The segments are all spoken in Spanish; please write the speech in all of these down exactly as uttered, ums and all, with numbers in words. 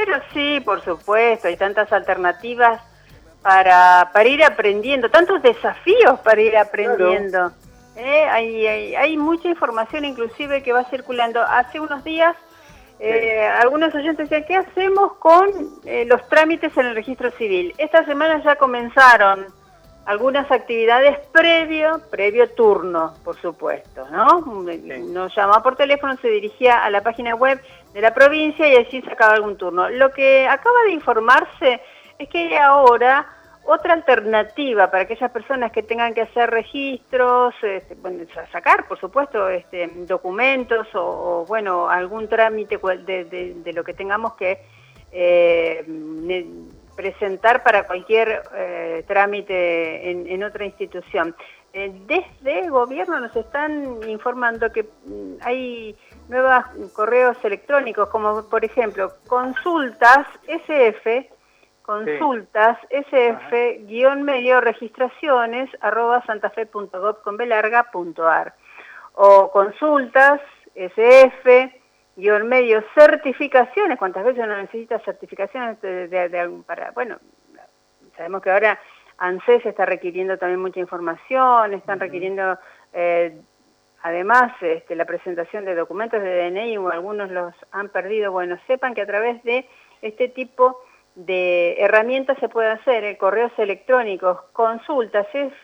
pero sí, por supuesto, hay tantas alternativas para, para ir aprendiendo, tantos desafíos para ir aprendiendo. Claro. ¿Eh? Hay, hay, hay mucha información inclusive que va circulando. Hace unos días eh, sí. algunos oyentes decían, ¿qué hacemos con eh, los trámites en el registro civil? Esta semana ya comenzaron algunas actividades previo, previo turno, por supuesto, ¿no? Sí. Nos llamaba por teléfono, se dirigía a la página web de la provincia y allí sacaba algún turno. Lo que acaba de informarse es que hay ahora otra alternativa para aquellas personas que tengan que hacer registros, este, bueno, sacar, por supuesto, este, documentos o, o, bueno, algún trámite de, de, de lo que tengamos que eh, presentar para cualquier eh, trámite en, en otra institución. Eh, desde el gobierno nos están informando que mm, hay nuevos correos electrónicos, como por ejemplo, consultas sf, consultas sí. sf, guión medio registraciones, arroba santafe punto gov con b larga punto ar, o consultas sf, guión medio certificaciones, cuántas veces uno necesita certificaciones de, de, de, para, bueno, sabemos que ahora ANSES está requiriendo también mucha información, están uh-huh. requiriendo eh, además este, la presentación de documentos de D N I, o algunos los han perdido. Bueno, sepan que a través de este tipo de herramientas se puede hacer, eh, correos electrónicos, consultas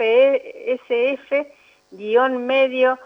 sf, guión medio,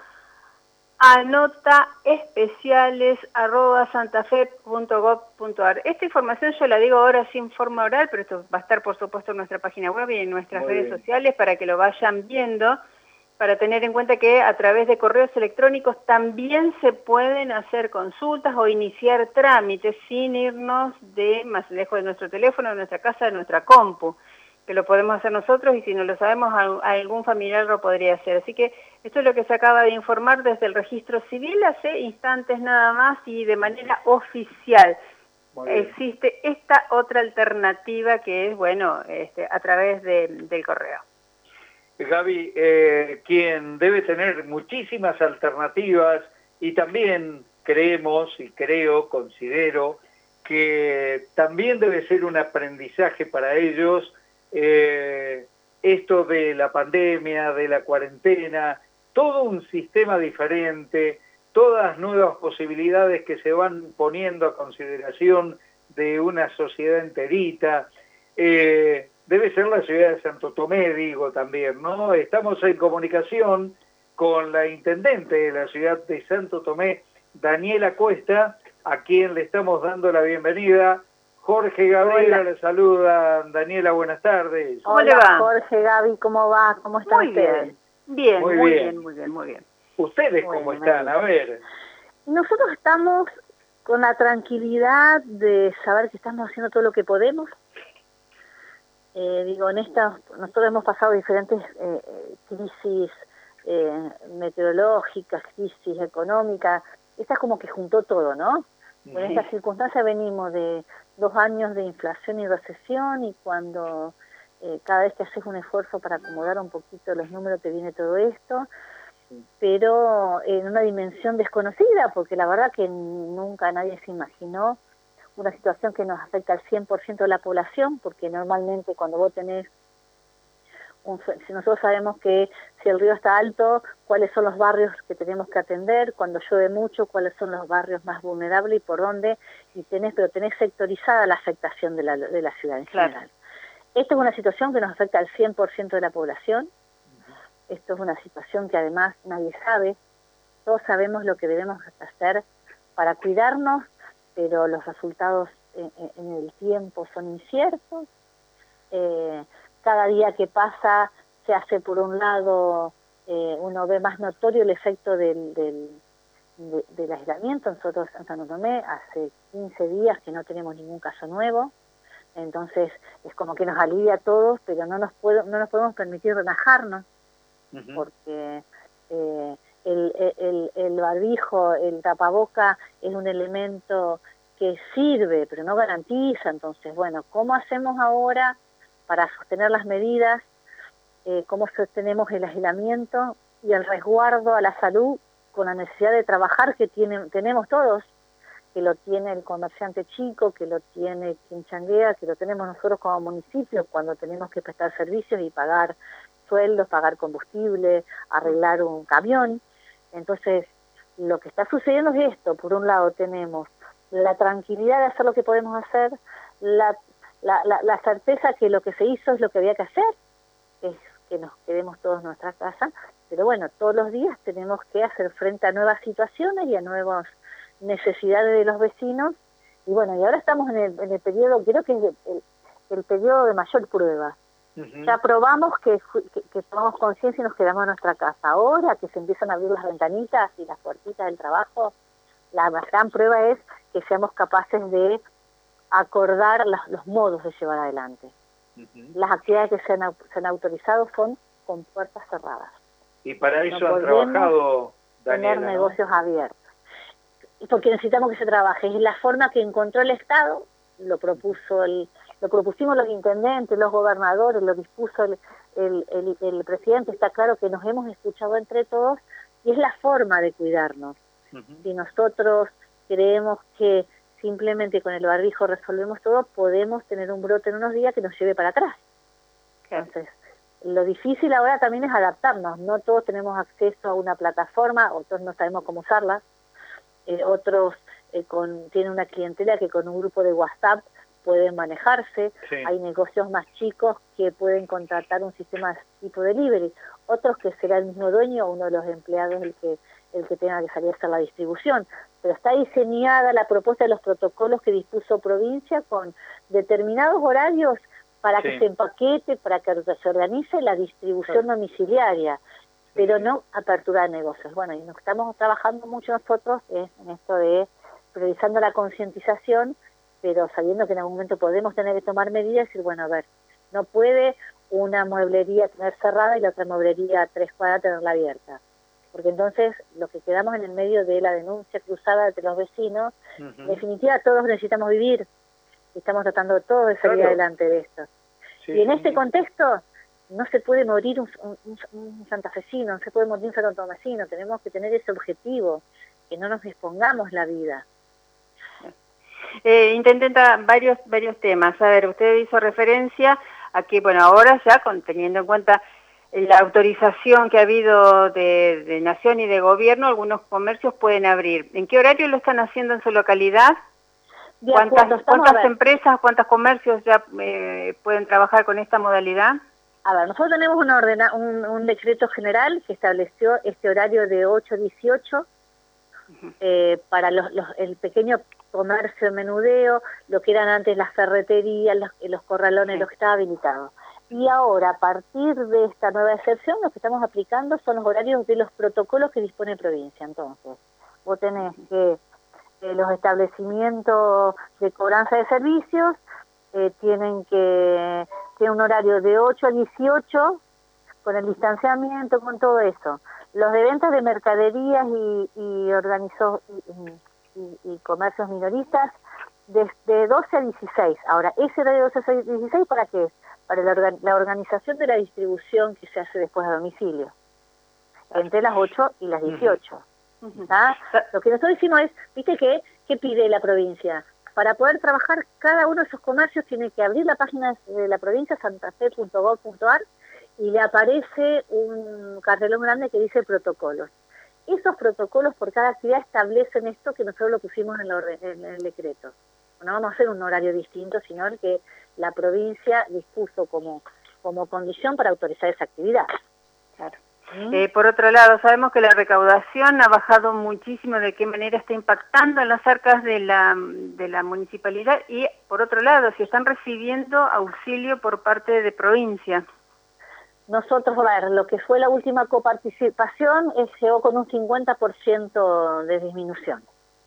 anota especiales arroba santafe punto gov punto ar. Esta información yo la digo ahora sin forma oral, pero esto va a estar por supuesto en nuestra página web y en nuestras Muy redes bien. sociales para que lo vayan viendo, para tener en cuenta que a través de correos electrónicos también se pueden hacer consultas o iniciar trámites sin irnos de más lejos de nuestro teléfono, de nuestra casa, de nuestra compu, que lo podemos hacer nosotros y si no lo sabemos algún familiar lo podría hacer. Así que esto es lo que se acaba de informar desde el registro civil hace instantes nada más y de manera oficial. Existe esta otra alternativa que es, bueno, este, a través de, del correo. Gaby, eh, quien debe tener muchísimas alternativas y también creemos y creo, considero que también debe ser un aprendizaje para ellos eh, esto de la pandemia, de la cuarentena, todo un sistema diferente, todas nuevas posibilidades que se van poniendo a consideración de una sociedad enterita. Eh, debe ser la ciudad de Santo Tomé, digo también, ¿no? Estamos en comunicación con la intendente de la ciudad de Santo Tomé, Daniela Cuesta, a quien le estamos dando la bienvenida. Jorge Gabriela le saluda. Daniela, buenas tardes. ¿Cómo le va? Jorge, Gaby, ¿cómo va? ¿Cómo están muy ustedes? Bien, bien, muy, muy bien. bien, muy bien, muy bien. ¿Ustedes bueno, cómo están? A ver. Nosotros estamos con la tranquilidad de saber que estamos haciendo todo lo que podemos. Eh, digo, en esta, nosotros hemos pasado diferentes eh, crisis eh, meteorológicas, crisis económicas. Esta es como que juntó todo, ¿no? Sí. En esta circunstancia venimos de dos años de inflación y recesión y cuando eh, cada vez que haces un esfuerzo para acomodar un poquito los números te viene todo esto, sí. pero en una dimensión desconocida, porque la verdad que nunca nadie se imaginó una situación que nos afecta al cien por ciento de la población, porque normalmente cuando vos tenés, un, si nosotros sabemos que si el río está alto, cuáles son los barrios que tenemos que atender, cuando llueve mucho, cuáles son los barrios más vulnerables y por dónde, y tenés, pero tenés sectorizada la afectación de la, de la ciudad en claro. general. Esto es una situación que nos afecta al cien por ciento de la población, esto es una situación que además nadie sabe, todos sabemos lo que debemos hacer para cuidarnos, pero los resultados en, en el tiempo son inciertos. Eh, cada día que pasa se hace por un lado, eh, uno ve más notorio el efecto del, del, de, del aislamiento. Nosotros en Santo Tomé hace quince días que no tenemos ningún caso nuevo, entonces es como que nos alivia a todos, pero no nos, puedo, no nos podemos permitir relajarnos, uh-huh. porque eh, el, el, el barbijo, el tapaboca es un elemento que sirve, pero no garantiza. Entonces, bueno, ¿cómo hacemos ahora para sostener las medidas? Eh, ¿Cómo sostenemos el aislamiento y el resguardo a la salud con la necesidad de trabajar que tienen, tenemos todos? que lo tiene el comerciante chico, que lo tiene quien changuea, que lo tenemos nosotros como municipio cuando tenemos que prestar servicios y pagar sueldos, pagar combustible, arreglar un camión. Entonces, lo que está sucediendo es esto. Por un lado tenemos la tranquilidad de hacer lo que podemos hacer, la, la, la, la certeza que lo que se hizo es lo que había que hacer, es que nos quedemos todos en nuestra casa, pero bueno, todos los días tenemos que hacer frente a nuevas situaciones y a nuevas necesidades de los vecinos, y bueno, y ahora estamos en el, en el periodo, creo que es el, el, el periodo de mayor prueba. Uh-huh. Ya probamos que, que, que tomamos conciencia y nos quedamos en nuestra casa. Ahora que se empiezan a abrir las ventanitas y las puertitas del trabajo, la gran prueba es que seamos capaces de acordar las, los modos de llevar adelante. Uh-huh. Las actividades que se han, se han autorizado son con puertas cerradas. Y para eso no han trabajado, Daniela, tener negocios ¿no? abiertos. Porque necesitamos que se trabaje. Es la forma que encontró el Estado, lo propuso el, lo propusimos los intendentes, los gobernadores, lo dispuso el, el, el, el presidente. Está claro que nos hemos escuchado entre todos y es la forma de cuidarnos. Uh-huh. Si nosotros creemos que simplemente con el barbijo resolvemos todo, podemos tener un brote en unos días que nos lleve para atrás. Entonces, lo difícil ahora también es adaptarnos. No todos tenemos acceso a una plataforma, otros no sabemos cómo usarla. Eh, otros eh, con, tienen una clientela que con un grupo de WhatsApp pueden manejarse. Sí. Hay negocios más chicos que pueden contratar un sistema tipo delivery, otros que será el mismo dueño o uno de los empleados el que el que tenga que salir a hacer la distribución. Pero está diseñada la propuesta de los protocolos que dispuso provincia con determinados horarios para sí. que se empaquete, para que se organice la distribución sí. domiciliaria, pero no apertura de negocios. Bueno, y nos estamos trabajando mucho nosotros eh, en esto de priorizando la concientización, pero sabiendo que en algún momento podemos tener que tomar medidas y decir, bueno, a ver, no puede una mueblería tener cerrada y la otra mueblería a tres cuadras tenerla abierta. Porque entonces lo que quedamos en el medio de la denuncia cruzada entre los vecinos, uh-huh. en definitiva todos necesitamos vivir, y estamos tratando todos de salir claro. adelante de esto. Sí, y en sí. este contexto no se puede morir un, un, un santafesino, no se puede morir un santotomasino, tenemos que tener ese objetivo, que no nos expongamos la vida. Eh, intenta varios varios temas. A ver, usted hizo referencia a que, bueno, ahora ya con, teniendo en cuenta la autorización que ha habido de, de Nación y de Gobierno, algunos comercios pueden abrir. ¿En qué horario lo están haciendo en su localidad? De ¿Cuántas, acuerdo, ¿cuántas empresas, cuántos comercios ya eh, pueden trabajar con esta modalidad? A ver, nosotros tenemos una ordena, un, un decreto general que estableció este horario de ocho a dieciocho uh-huh. eh, para los, los, el pequeño comercio, menudeo, lo que eran antes las ferreterías, los, los corralones, sí. lo que estaba habilitado. Y ahora, a partir de esta nueva excepción, lo que estamos aplicando son los horarios de los protocolos que dispone provincia. Entonces, vos tenés que eh, los establecimientos de cobranza de servicios eh, tienen que tienen un horario de ocho a dieciocho, con el distanciamiento, con todo eso. Los de ventas de mercaderías y, y, organizó, y, y, y comercios minoristas, desde doce a dieciséis. Ahora, ese horario de doce a dieciséis, ¿para qué es? Para la, organ la organización de la distribución que se hace después a domicilio, entre las ocho y las dieciocho. Uh-huh. ¿Ah? Lo que nosotros hicimos es, ¿viste qué? ¿Qué pide la provincia? Para poder trabajar, cada uno de esos comercios tiene que abrir la página de la provincia, santafe punto gov punto ar, y le aparece un cartelón grande que dice protocolos. Esos protocolos por cada actividad establecen esto que nosotros lo pusimos en, lo, en el decreto. No vamos a hacer un horario distinto, sino el que la provincia dispuso como, como condición para autorizar esa actividad. Claro. ¿Mm? Eh, por otro lado, sabemos que la recaudación ha bajado muchísimo. ¿De qué manera está impactando en las arcas de la, de la municipalidad? Y por otro lado, si están recibiendo auxilio por parte de provincia. Nosotros, a ver, lo que fue la última coparticipación es, llegó con un cincuenta por ciento de disminución.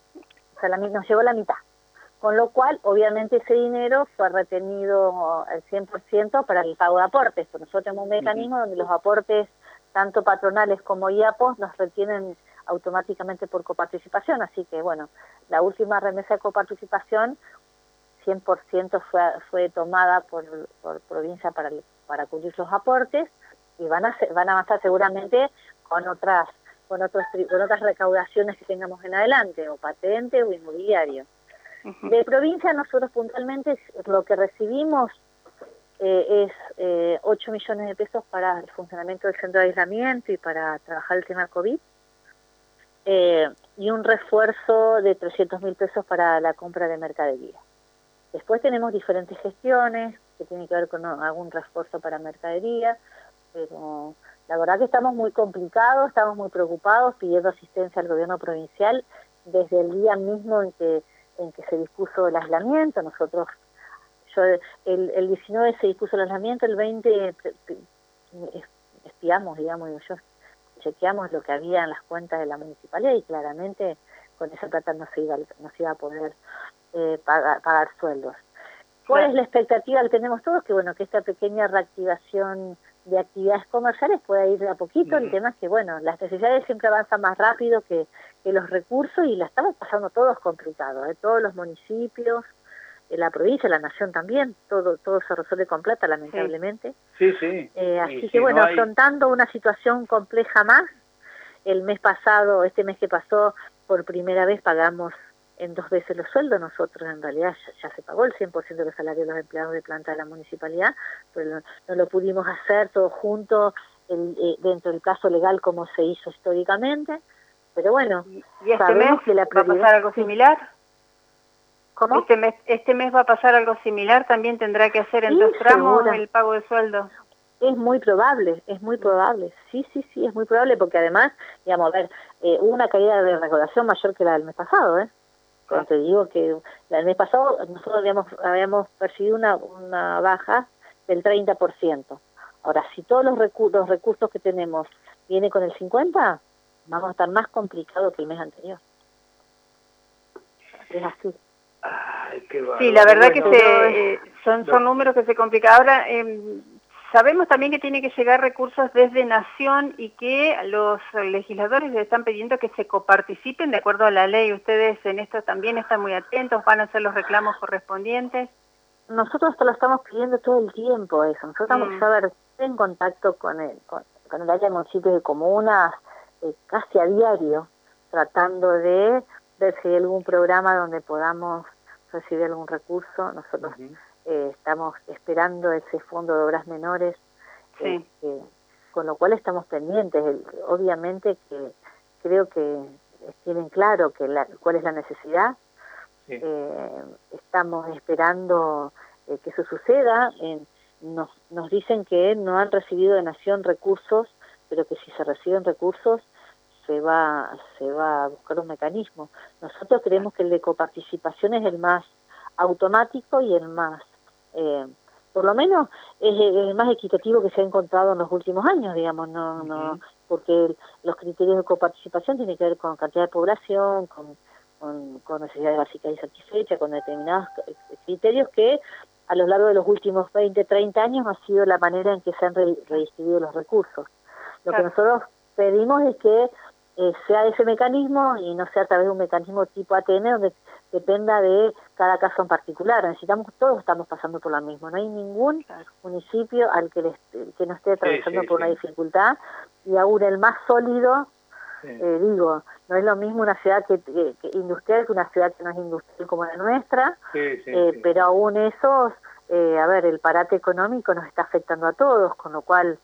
O sea, la, nos llegó la mitad. Con lo cual, obviamente, ese dinero fue retenido al cien por ciento para el pago de aportes. Pues nosotros tenemos un mecanismo donde los aportes, tanto patronales como I A P Os, nos retienen automáticamente por coparticipación. Así que, bueno, la última remesa de coparticipación, cien por ciento fue, fue tomada por, por provincia para, para cubrir los aportes, y van a, van a avanzar seguramente con otras con, otros, con otras recaudaciones que tengamos en adelante, o patente o inmobiliario. Uh-huh. De provincia nosotros puntualmente lo que recibimos eh, es eh, ocho millones de pesos para el funcionamiento del centro de aislamiento y para trabajar el tema COVID, eh, y un refuerzo de trescientos mil pesos para la compra de mercadería. Después tenemos diferentes gestiones que tienen que ver con algún refuerzo para mercadería, pero la verdad que estamos muy complicados, estamos muy preocupados, pidiendo asistencia al gobierno provincial desde el día mismo en que en que se dispuso el aislamiento. Nosotros, yo el, el diecinueve se dispuso el aislamiento, el veinte espiamos, digamos, yo chequeamos lo que había en las cuentas de la municipalidad y claramente con esa plata no se iba, no se iba a poder eh, pagar, pagar sueldos. ¿Cuál es la expectativa que tenemos todos? Que bueno, que esta pequeña reactivación de actividades comerciales pueda ir de a poquito. Uh-huh. El tema es que bueno, las necesidades siempre avanzan más rápido que, que los recursos y la estamos pasando todos complicados, ¿eh? Todos los municipios, eh, la provincia, la nación también, todo todo se resuelve con plata, lamentablemente. Sí, sí. sí. Eh, así que si bueno, no hay... afrontando una situación compleja más, el mes pasado, este mes que pasó, por primera vez pagamos en dos veces los sueldos. Nosotros en realidad ya, ya se pagó el cien por ciento de los salarios de los empleados de planta de la municipalidad, pero no, no lo pudimos hacer todo junto el, eh, dentro del plazo legal como se hizo históricamente, pero bueno, ¿y este mes que la prioridad... va a pasar algo similar? ¿Cómo? Este mes, este mes va a pasar algo similar, también tendrá que hacer en sí, dos tramos segura. El pago de sueldo. Es muy probable, es muy probable, sí, sí, sí, es muy probable, porque además, digamos, a ver, eh, hubo una caída de recaudación mayor que la del mes pasado, ¿eh? Cuando te digo que el mes pasado nosotros habíamos, habíamos percibido una, una baja del treinta por ciento. Ahora, si todos los, recu los recursos que tenemos vienen con el cincuenta por ciento, vamos a estar más complicados que el mes anterior. Es así. Ay, qué bárbaro. Sí, la verdad bueno, que se, eh, son, son números que se complican. Ahora, eh, sabemos también que tiene que llegar recursos desde Nación y que los legisladores les están pidiendo que se coparticipen de acuerdo a la ley. ¿Ustedes en esto también están muy atentos? ¿Van a hacer los reclamos correspondientes? Nosotros te lo estamos pidiendo todo el tiempo eso. Nosotros estamos mm. a ver, en contacto con el, con, con el área de municipios y comunas eh, casi a diario, tratando de ver si hay algún programa donde podamos recibir algún recurso. Nosotros uh-huh. eh, estamos esperando ese fondo de obras menores, sí. eh, eh, con lo cual estamos pendientes. El, obviamente que creo que tienen claro que la, cuál es la necesidad. Sí. Eh, estamos esperando eh, que eso suceda. Eh, nos, nos dicen que no han recibido de Nación recursos, pero que si se reciben recursos se va se va a buscar un mecanismo. Nosotros creemos que el de coparticipación es el más automático y el más, eh, por lo menos, es el más equitativo que se ha encontrado en los últimos años, digamos, no uh-huh. no porque los criterios de coparticipación tienen que ver con cantidad de población, con, con, con necesidades básicas y satisfechas, con determinados criterios que a lo largo de los últimos veinte, treinta años ha sido la manera en que se han re redistribuido los recursos. Lo claro. que nosotros pedimos es que eh, sea ese mecanismo y no sea a través de un mecanismo tipo A T N donde dependa de cada caso en particular. Necesitamos, todos estamos pasando por lo mismo, no hay ningún claro. municipio al que, les, que no esté atravesando sí, sí, por sí. una dificultad, y aún el más sólido, sí. eh, digo, no es lo mismo una ciudad que, que, que industrial que una ciudad que no es industrial como la nuestra, sí, sí, eh, sí. pero aún esos, eh, a ver, el parate económico nos está afectando a todos, con lo cual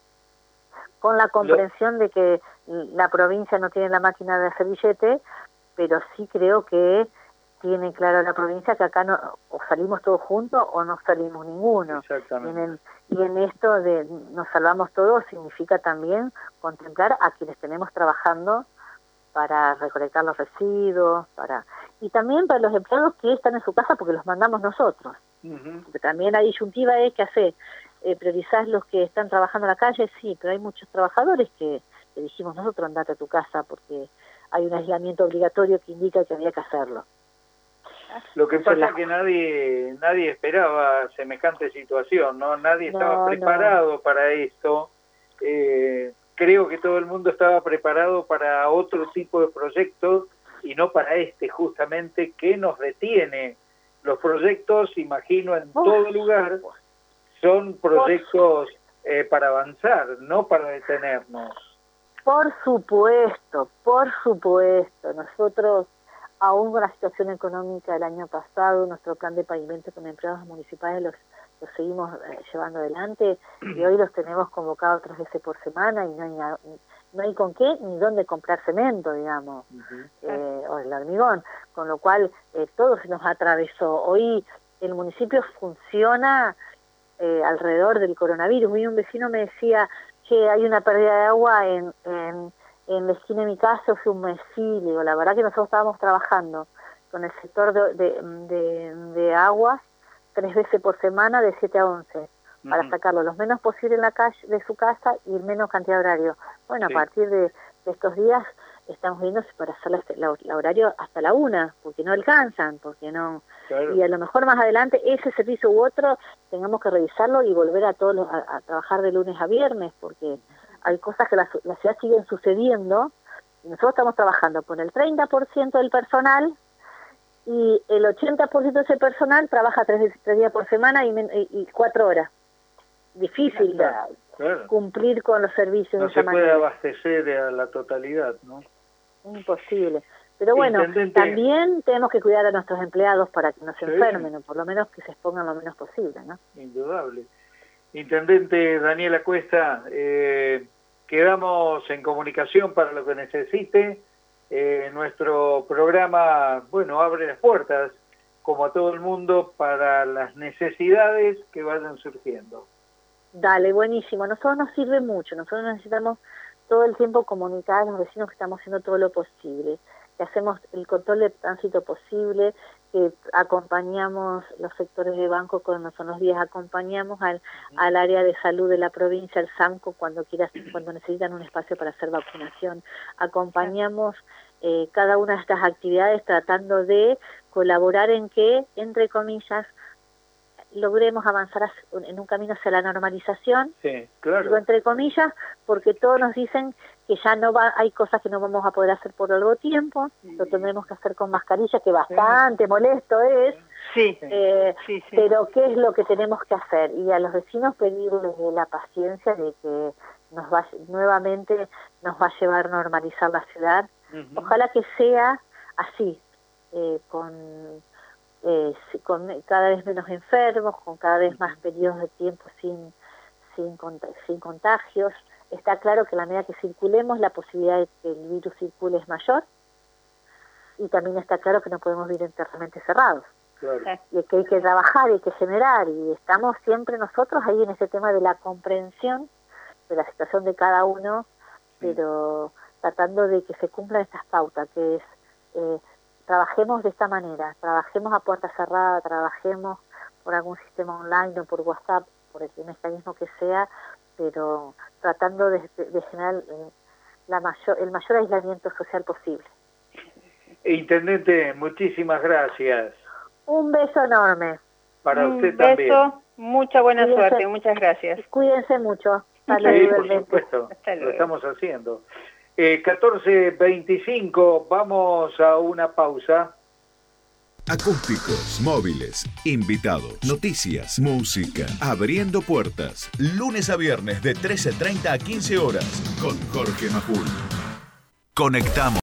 con la comprensión Lo... de que la provincia no tiene la máquina de hacer billete, pero sí creo que tiene claro la provincia que acá no, o salimos todos juntos o no salimos ninguno. Exactamente. Y en, el, y en esto de nos salvamos todos significa también contemplar a quienes tenemos trabajando para recolectar los residuos, para y también para los empleados que están en su casa porque los mandamos nosotros. Uh-huh. Porque también la disyuntiva es que hace eh, priorizar los que están trabajando en la calle, sí, pero hay muchos trabajadores que le dijimos nosotros andate a tu casa porque hay un aislamiento obligatorio que indica que había que hacerlo. Lo que pasa es que nadie nadie esperaba semejante situación, ¿no? Nadie no, estaba preparado no. para esto. Eh, creo que todo el mundo estaba preparado para otro tipo de proyectos y no para este, justamente, que nos detiene. Los proyectos, imagino, en Uf. todo lugar, son proyectos eh, para avanzar, no para detenernos. Por supuesto, por supuesto. Nosotros, aún con la situación económica del año pasado, nuestro plan de pavimento con empleados municipales los, los seguimos eh, llevando adelante y hoy los tenemos convocados tres veces por semana y no hay, no hay con qué ni dónde comprar cemento, digamos, uh-huh. eh, o el hormigón, con lo cual eh, todo se nos atravesó. Hoy el municipio funciona eh, alrededor del coronavirus. Hoy un vecino me decía que hay una pérdida de agua en, en, en la esquina de mi casa hace un mes. Sí, digo, la verdad que nosotros estábamos trabajando con el sector de, de, de, de aguas tres veces por semana de siete a once, uh-huh. para sacarlo lo menos posible en la calle de su casa y menos cantidad de horario. Bueno, sí. A partir de, de estos días estamos viendo para hacer la, la, la horario hasta la una, porque no alcanzan, porque no... Claro. Y a lo mejor más adelante ese servicio u otro tengamos que revisarlo y volver a todos los, a, a trabajar de lunes a viernes, porque hay cosas que la, la ciudad siguen sucediendo y nosotros estamos trabajando con el treinta por ciento del personal y el ochenta por ciento de ese personal trabaja tres, tres días por semana y, y, y cuatro horas. Difícil claro, claro. cumplir con los servicios no de esa manera. No se puede abastecer a la totalidad, ¿no? Imposible. Pero bueno, Intendente... también tenemos que cuidar a nuestros empleados para que no se sí. enfermen, o por lo menos que se expongan lo menos posible, ¿no? Indudable. Intendente Daniela Cuesta, eh, quedamos en comunicación para lo que necesite. Eh, nuestro programa, bueno, abre las puertas, como a todo el mundo, para las necesidades que vayan surgiendo. Dale, buenísimo. A nosotros nos sirve mucho. Nosotros necesitamos todo el tiempo comunicar a los vecinos que estamos haciendo todo lo posible, que hacemos el control de tránsito posible, que acompañamos los sectores de banco cuando son los días, acompañamos al, uh-huh. al área de salud de la provincia, el SAMCO, cuando quieras, cuando necesitan un espacio para hacer vacunación, acompañamos eh, cada una de estas actividades tratando de colaborar en que, entre comillas, logremos avanzar en un camino hacia la normalización, sí, claro. digo entre comillas, porque todos nos dicen que ya no va, hay cosas que no vamos a poder hacer por largo tiempo, sí. Lo tendremos que hacer con mascarilla, que bastante sí. molesto es, sí. Eh, sí, sí. pero ¿qué es lo que tenemos que hacer? Y a los vecinos pedirles la paciencia de que nos va, nuevamente nos va a llevar a normalizar la ciudad, uh-huh. Ojalá que sea así, eh, con... Eh, con cada vez menos enfermos, con cada vez más periodos de tiempo sin, sin, sin contagios. Está claro que a la medida que circulemos, la posibilidad de que el virus circule es mayor, y también está claro que no podemos vivir enteramente cerrados. Claro. Y que hay que trabajar, hay que generar, y estamos siempre nosotros ahí en ese tema de la comprensión de la situación de cada uno, sí. Pero tratando de que se cumplan estas pautas, que es... Eh, trabajemos de esta manera, trabajemos a puerta cerrada, trabajemos por algún sistema online o por WhatsApp, por el mecanismo que sea, pero tratando de, de, de generar la mayor, el mayor aislamiento social posible. Intendente, muchísimas gracias. Un beso enorme. Para Un usted beso, también. Mucha buena Cuídense, suerte, muchas gracias. Cuídense mucho. Hasta sí, luego, por supuesto, Hasta luego. Lo estamos haciendo. Eh, catorce veinticinco, vamos a una pausa. Acústicos, móviles, invitados, noticias, música, abriendo puertas. Lunes a viernes de trece treinta a quince horas con Jorge Majul. Conectamos.